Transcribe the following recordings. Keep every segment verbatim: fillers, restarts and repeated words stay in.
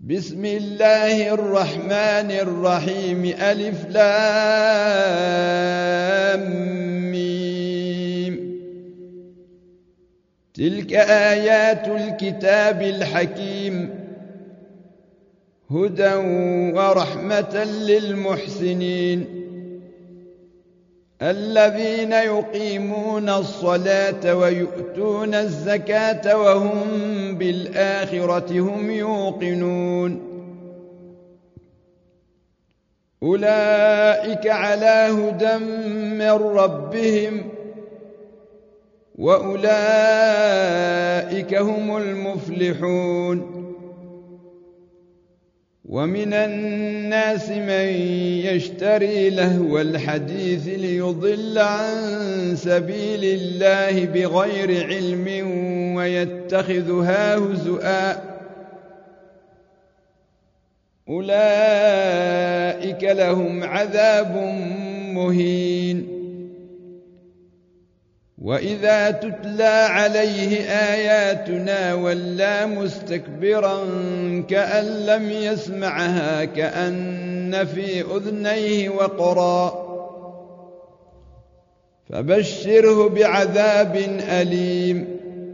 بسم الله الرحمن الرحيم ألف لام ميم. تلك آيات الكتاب الحكيم هدى ورحمة للمحسنين الذين يقيمون الصلاة ويؤتون الزكاة وهم بالآخرة هم يوقنون أولئك على هدى من ربهم وأولئك هم المفلحون ومن الناس من يشتري لهو الحديث ليضل عن سبيل الله بغير علم ويتخذها هزؤا أولئك لهم عذاب مهين وإذا تتلى عليه آياتنا ولى مستكبرا كأن لم يسمعها كأن في أذنيه وقرا فبشره بعذاب أليم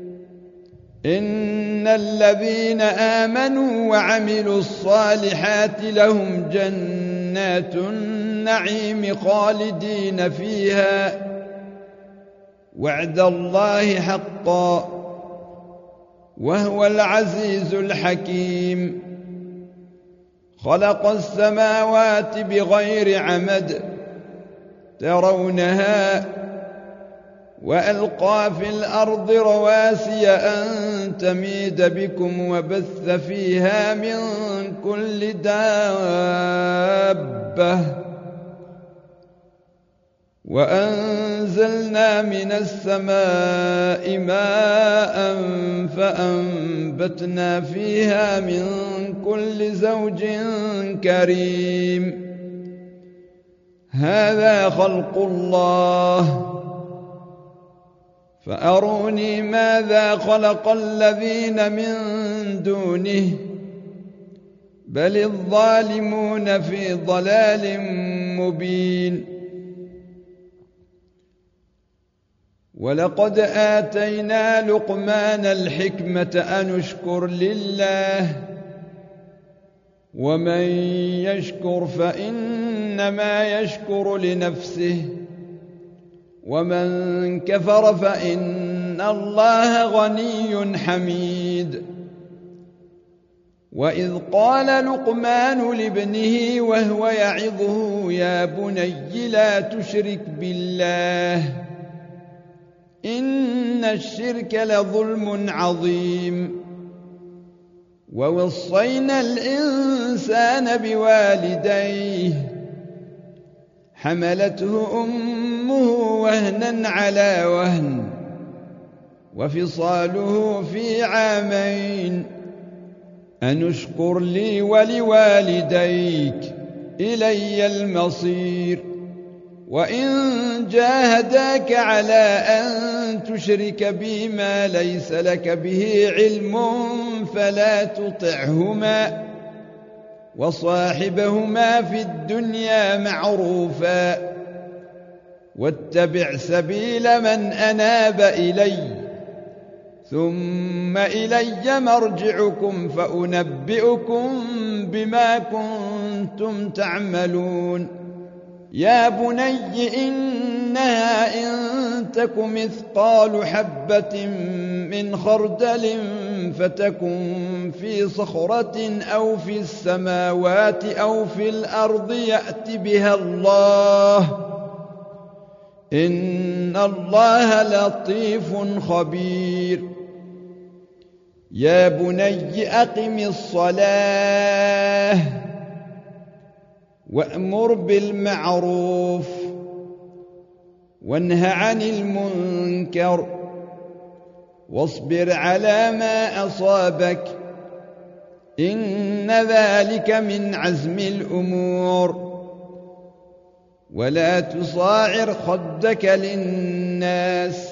إن الذين آمنوا وعملوا الصالحات لهم جنات النعيم خالدين فيها وعد الله حقا وهو العزيز الحكيم خلق السماوات بغير عمد ترونها وألقى في الأرض رواسي أن تميد بكم وبث فيها من كل دابة وأنزلنا من السماء ماء فأنبتنا فيها من كل زوج كريم هذا خلق الله فأروني ماذا خلق الذين من دونه بل الظالمون في ضلال مبين ولقد آتينا لقمان الحكمة أن اشكر لله ومن يشكر فإنما يشكر لنفسه ومن كفر فإن الله غني حميد وإذ قال لقمان لابنه وهو يعظه يا بني لا تشرك بالله إن الشرك لظلم عظيم ووصينا الإنسان بوالديه حملته أمه وهنا على وهن وفصاله في عامين أن اشكر لي ولوالديك إلي المصير وإن جاهداك على أن تشرك بي ما ليس لك به علم فلا تطعهما وصاحبهما في الدنيا معروفا واتبع سبيل من أناب إلي ثم إلي مرجعكم فأنبئكم بما كنتم تعملون يا بني إنها إن تك مثقال حبة من خردل فتكن في صخرة أو في السماوات أو في الأرض يأت بها الله إن الله لطيف خبير يا بني أقم الصلاة وأمر بالمعروف وانه عن المنكر واصبر على ما أصابك إن ذلك من عزم الأمور ولا تصاعر خدك للناس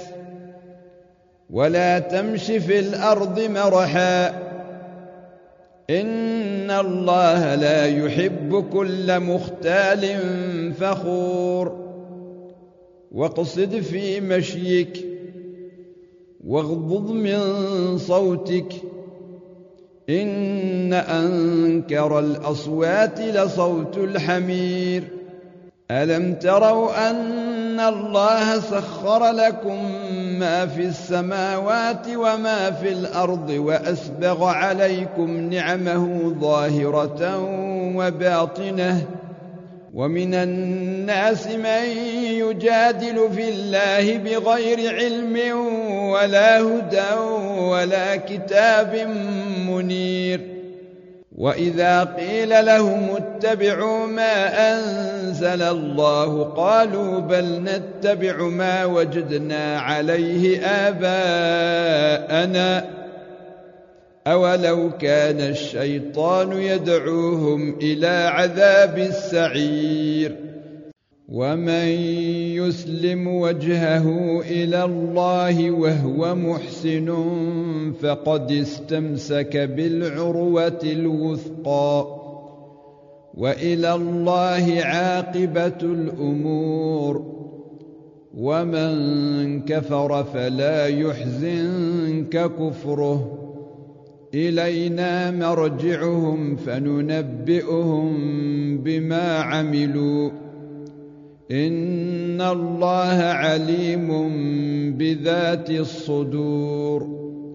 ولا تمش في الأرض مرحا إن إن الله لا يحب كل مختال فخور واقصد في مشيك واغضض من صوتك إن أنكر الأصوات لصوت الحمير ألم تروا أن الله سخر لكم ما في السماوات وما في الأرض وأسبغ عليكم نعمه ظاهرة وباطنة ومن الناس من يجادل في الله بغير علم ولا هدى ولا كتاب منير وإذا قيل لهم اتبعوا ما أنزل الله قالوا بل نتبع ما وجدنا عليه آباءنا أولو كان الشيطان يدعوهم إلى عذاب السعير ومن يسلم وجهه إلى الله وهو محسن فقد استمسك بالعروة الوثقى وإلى الله عاقبة الأمور ومن كفر فلا يحزنك كفره إلينا مرجعهم فننبئهم بما عملوا إن الله عليم بذات الصدور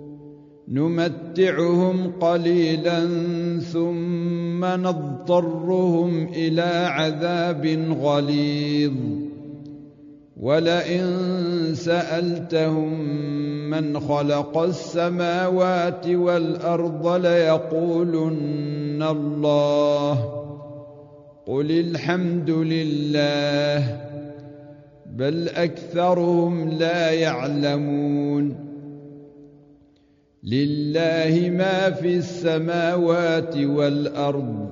نمتعهم قليلا ثم نضطرهم إلى عذاب غليظ ولئن سألتهم من خلق السماوات والأرض ليقولن الله قل الحمد لله بل أكثرهم لا يعلمون لله ما في السماوات والأرض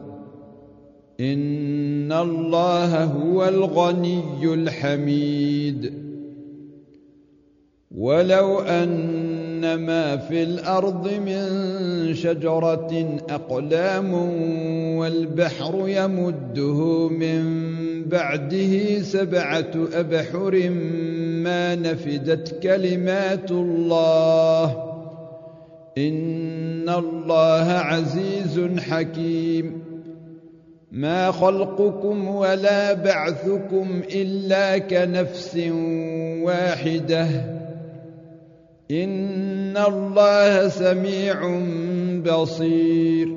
إن الله هو الغني الحميد ولو أن ما في الأرض من شجرة أقلام والبحر يمده من بعده سبعة أبحر ما نفدت كلمات الله إن الله عزيز حكيم ما خلقكم ولا بعثكم إلا كنفس واحدة إن الله سميع بصير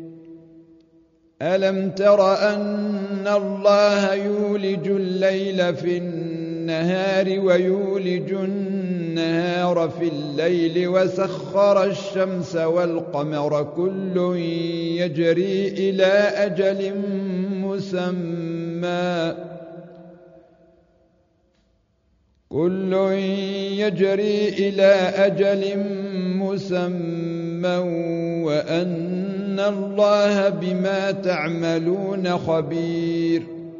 ألم تر أن الله يولج الليل في النهار ويولج النهار في الليل وسخر الشمس والقمر كل يجري إلى أجل مسمى كل يجري إلى أجل مسمى وأن الله بما تعملون خبير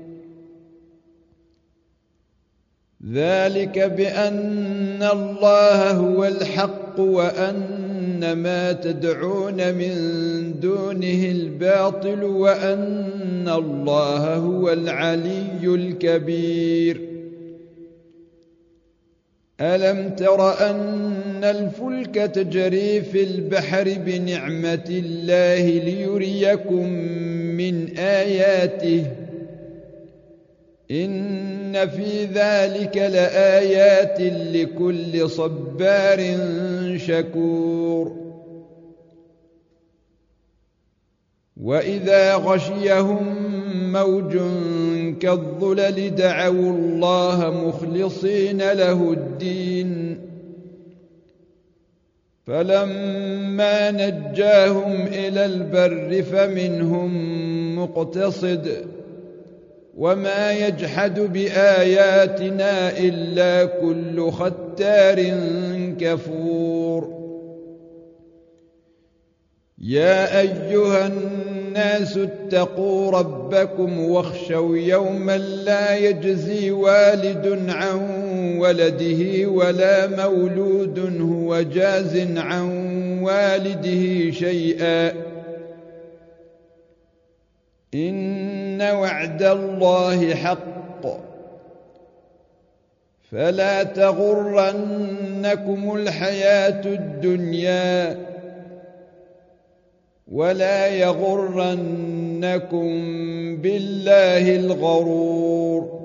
ذلك بأن الله هو الحق وأن ما تدعون من دونه الباطل وأن الله هو العلي الكبير ألم تر أن الفلك تجري في البحر بنعمة الله ليريكم من آياته إن في ذلك لآيات لكل صبار شكور وإذا غشيهم موج كالظلل دعوا الله مخلصين له الدين فلما نجاهم إلى البر فمنهم مقتصد وما يجحد بآياتنا إلا كل ختار كفور يا أيها الناس اتقوا ربكم واخشوا يوما لا يجزي والد عن ولده ولا مولود هو جاز عن والده شيئا إن وعد الله حق فلا تغرنكم الحياة الدنيا ولا يغرنكم بالله الغرور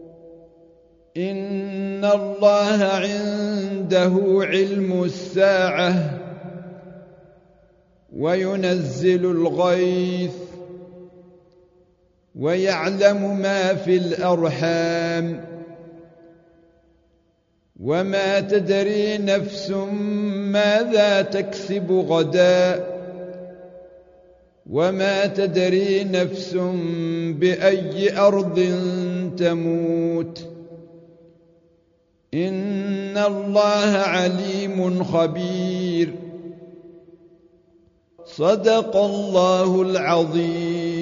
إن الله عنده علم الساعة وينزل الغيث ويعلم ما في الأرحام وما تدري نفس ماذا تكسب غدا وما تدري نفس بأي أرض تموت إن الله عليم خبير صدق الله العظيم.